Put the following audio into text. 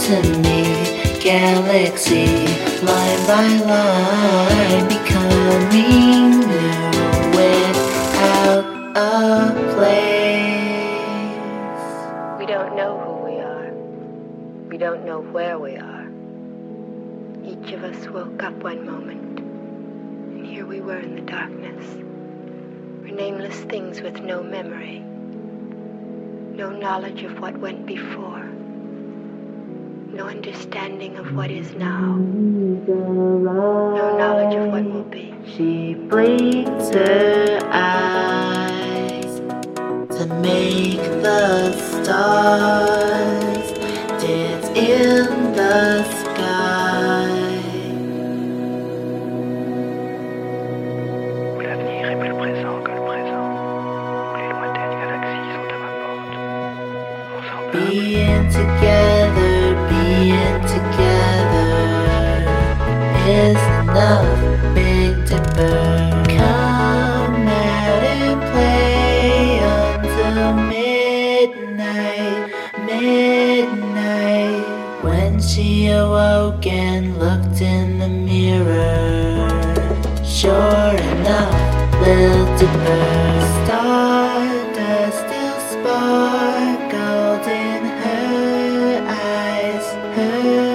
to me, galaxy, line by line, becoming new without a place. We don't know who we are. We don't know where we are. Each of us woke up one moment, and here we were in the darkness. We're nameless things with no memory, no knowledge of what went before, no understanding of what is now, no knowledge of what will be. She blinks her eyes to make the stars dance in the sky. Où l'avenir est plus présent que le présent, où les lointaines galaxies sont à ma porte. Ensemble. Being together is enough, Big Dipper. Come out and play until midnight. When she awoke and looked in the mirror, sure enough, Lil Dipper, stardust still sparkled in her eyes.